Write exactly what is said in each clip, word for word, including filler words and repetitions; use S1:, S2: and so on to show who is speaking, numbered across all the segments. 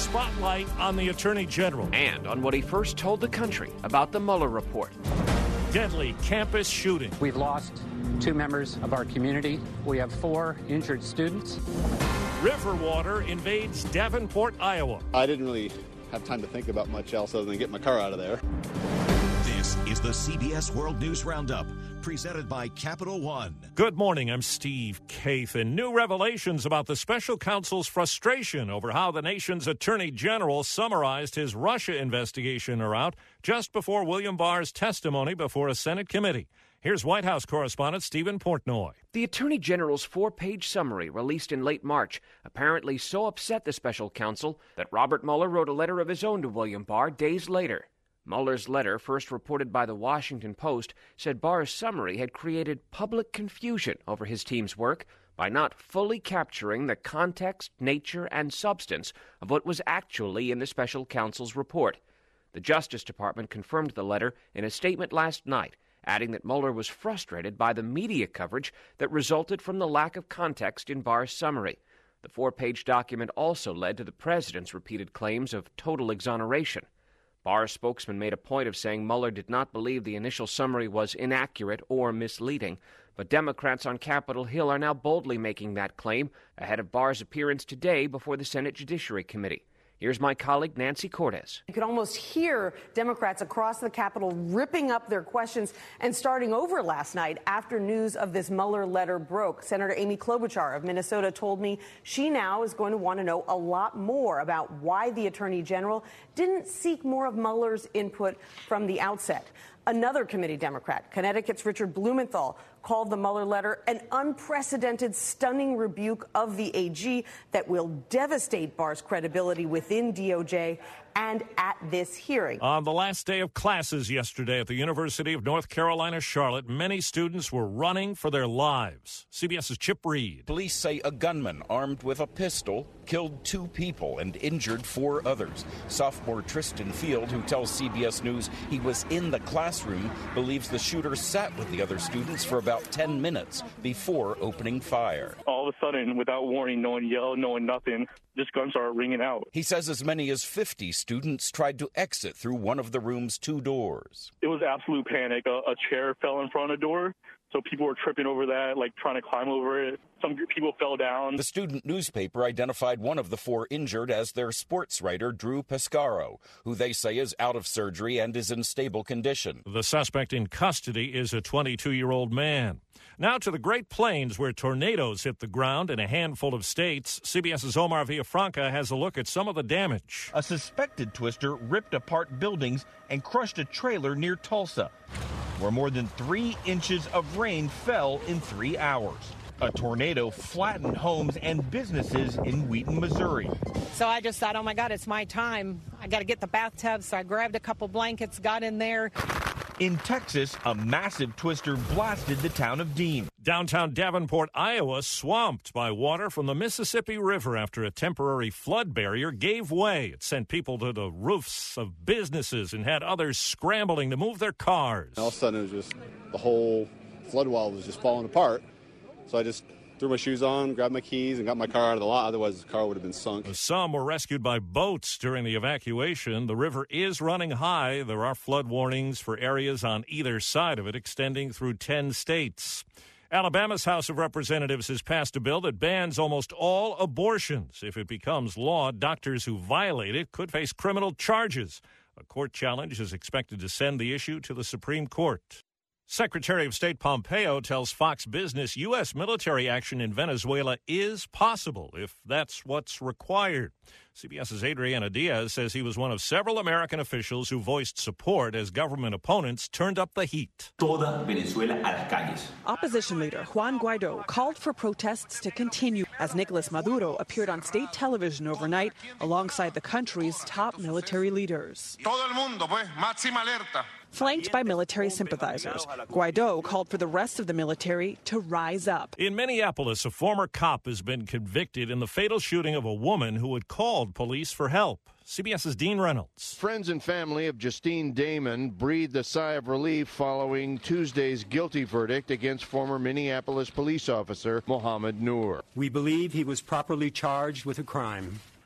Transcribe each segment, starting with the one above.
S1: spotlight on the Attorney General.
S2: And on what he first told the country about the Mueller report.
S1: Deadly campus shooting.
S3: We've lost two members of our community. We have four injured students.
S1: River water invades Davenport, Iowa.
S4: I didn't really have time to think about much else other than get my car out of there.
S5: This is the C B S World News Roundup, presented by Capital One.
S1: Good morning, I'm Steve Kathan. New revelations about the special counsel's frustration over how the nation's attorney general summarized his Russia investigation are out just before William Barr's testimony before a Senate committee. Here's White House correspondent Stephen Portnoy.
S2: The Attorney General's four-page summary, released in late March, apparently so upset the special counsel that Robert Mueller wrote a letter of his own to William Barr days later. Mueller's letter, first reported by the Washington Post, said Barr's summary had created public confusion over his team's work by not fully capturing the context, nature, and substance of what was actually in the special counsel's report. The Justice Department confirmed the letter in a statement last night, adding that Mueller was frustrated by the media coverage that resulted from the lack of context in Barr's summary. The four-page document also led to the president's repeated claims of total exoneration. Barr's spokesman made a point of saying Mueller did not believe the initial summary was inaccurate or misleading, but Democrats on Capitol Hill are now boldly making that claim ahead of Barr's appearance today before the Senate Judiciary Committee. Here's my colleague Nancy Cortez.
S6: You could almost hear Democrats across the Capitol ripping up their questions and starting over last night after news of this Mueller letter broke. Senator Amy Klobuchar of Minnesota told me she now is going to want to know a lot more about why the Attorney General didn't seek more of Mueller's input from the outset. Another committee Democrat, Connecticut's Richard Blumenthal, called the Mueller letter an unprecedented, stunning rebuke of the A G that will devastate Barr's credibility within D O J and at this hearing.
S1: On the last day of classes yesterday at the University of North Carolina, Charlotte, many students were running for their lives. CBS's Chip Reed.
S7: Police say a gunman armed with a pistol killed two people and injured four others. Sophomore Tristan Field, who tells C B S News he was in the classroom, believes the shooter sat with the other students for about ten minutes before opening fire.
S8: All of a sudden, without warning, no one yelled, no one nothing, just guns started ringing out.
S7: He says as many as fifty students tried to exit through one of the room's two doors.
S8: It was absolute panic. A, a chair fell in front of the door, so people were tripping over that, like trying to climb over it. Some people fell down.
S7: The student newspaper identified one of the four injured as their sports writer, Drew Pescaro, who they say is out of surgery and is in stable condition.
S1: The suspect in custody is a twenty-two-year-old man. Now to the Great Plains, where tornadoes hit the ground in a handful of states. CBS's Omar Villafranca has a look at some of the damage.
S9: A suspected twister ripped apart buildings and crushed a trailer near Tulsa, where more than three inches of rain fell in three hours. A tornado flattened homes and businesses in Wheaton, Missouri.
S10: So I just thought, oh my God, it's my time. I got to get the bathtub. So I grabbed a couple blankets, got in there.
S9: In Texas, a massive twister blasted the town of Dean.
S1: Downtown Davenport, Iowa, swamped by water from the Mississippi River after a temporary flood barrier gave way. It sent people to the roofs of businesses and had others scrambling to move their cars.
S4: All of a sudden, it was just the whole flood wall was just falling apart. So I just threw my shoes on, grabbed my keys, and got my car out of the lot. Otherwise, the car would have been sunk.
S1: Some were rescued by boats during the evacuation. The river is running high. There are flood warnings for areas on either side of it, extending through ten states. Alabama's House of Representatives has passed a bill that bans almost all abortions. If it becomes law, doctors who violate it could face criminal charges. A court challenge is expected to send the issue to the Supreme Court. Secretary of State Pompeo tells Fox Business U S military action in Venezuela is possible if that's what's required. CBS's Adriana Diaz says he was one of several American officials who voiced support as government opponents turned up the heat.
S11: Toda Venezuela a las calles.
S12: Opposition leader Juan Guaido called for protests to continue as Nicolas Maduro appeared on state television overnight alongside the country's top military leaders.
S13: Todo el mundo, pues, máxima alerta.
S12: Flanked by military sympathizers, Guaido called for the rest of the military to rise up.
S1: In Minneapolis, a former cop has been convicted in the fatal shooting of a woman who had called police for help. CBS's Dean Reynolds.
S14: Friends and family of Justine Damon breathed a sigh of relief following Tuesday's guilty verdict against former Minneapolis police officer Mohammed Noor.
S15: We believe he was properly charged with a crime.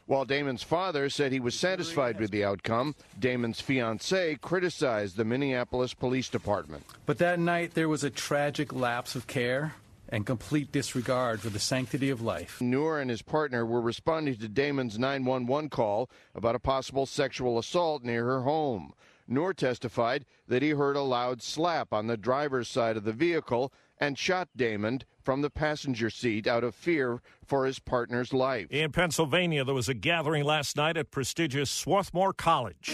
S14: While Damon's father said he was satisfied with the outcome, Damon's fiancée criticized the Minneapolis Police Department.
S15: But that night, there was a tragic lapse of care and complete disregard for the sanctity of life.
S14: Noor and his partner were responding to Damon's nine one one call about a possible sexual assault near her home. Noor testified that he heard a loud slap on the driver's side of the vehicle and shot Damon from the passenger seat out of fear for his partner's life.
S1: In Pennsylvania, there was a gathering last night at prestigious Swarthmore College.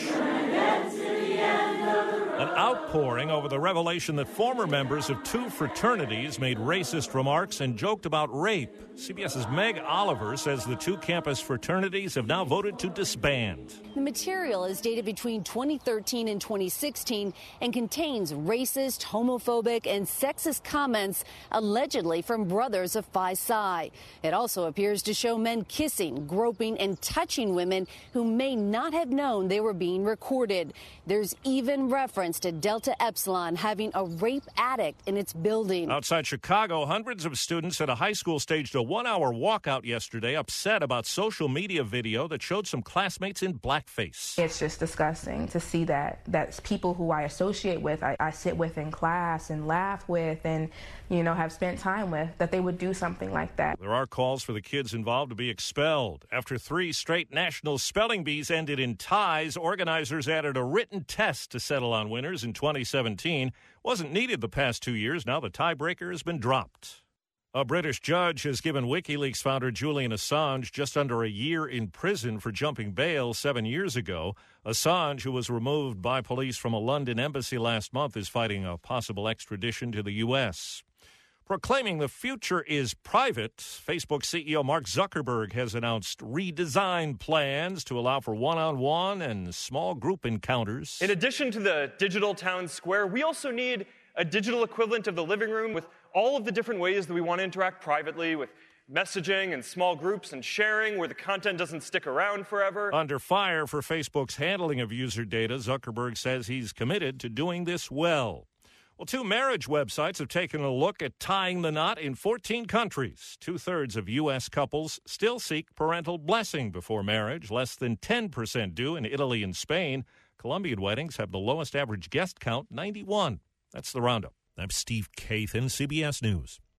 S1: An outpouring over the revelation that former members of two fraternities made racist remarks and joked about rape. CBS's Meg Oliver says the two campus fraternities have now voted to disband.
S16: The material is dated between twenty thirteen and twenty sixteen and contains racist, homophobic, and sexist comments allegedly from brothers of Phi Psi. It also appears to show men kissing, groping, and touching women who may not have known they were being recorded. There's even reference to Delta Epsilon having a rape addict in its building.
S1: Outside Chicago, hundreds of students at a high school staged a one-hour walkout yesterday, upset about social media video that showed some classmates in blackface.
S17: It's just disgusting to see that that's people who I associate with, I, I sit with in class and laugh with and, you know, have spent time with, that they would do something like that.
S1: There are calls for the kids involved to be expelled. After three straight national spelling bees ended in ties, organizers added a written test to settle on winners in twenty seventeen. Wasn't needed the past two years. Now the tiebreaker has been dropped. A British judge has given WikiLeaks founder Julian Assange just under a year in prison for jumping bail seven years ago. Assange, who was removed by police from a London embassy last month, is fighting a possible extradition to the U S Proclaiming the future is private, Facebook C E O Mark Zuckerberg has announced redesigned plans to allow for one-on-one and small group encounters.
S18: In addition to the digital town square, we also need a digital equivalent of the living room with all of the different ways that we want to interact privately, with messaging and small groups and sharing where the content doesn't stick around forever.
S1: Under fire for Facebook's handling of user data, Zuckerberg says he's committed to doing this well. Well, two marriage websites have taken a look at tying the knot in fourteen countries. Two-thirds of U S couples still seek parental blessing before marriage. Less than ten percent do in Italy and Spain. Colombian weddings have the lowest average guest count, ninety-one. That's the Roundup. I'm Steve Kathan, C B S News.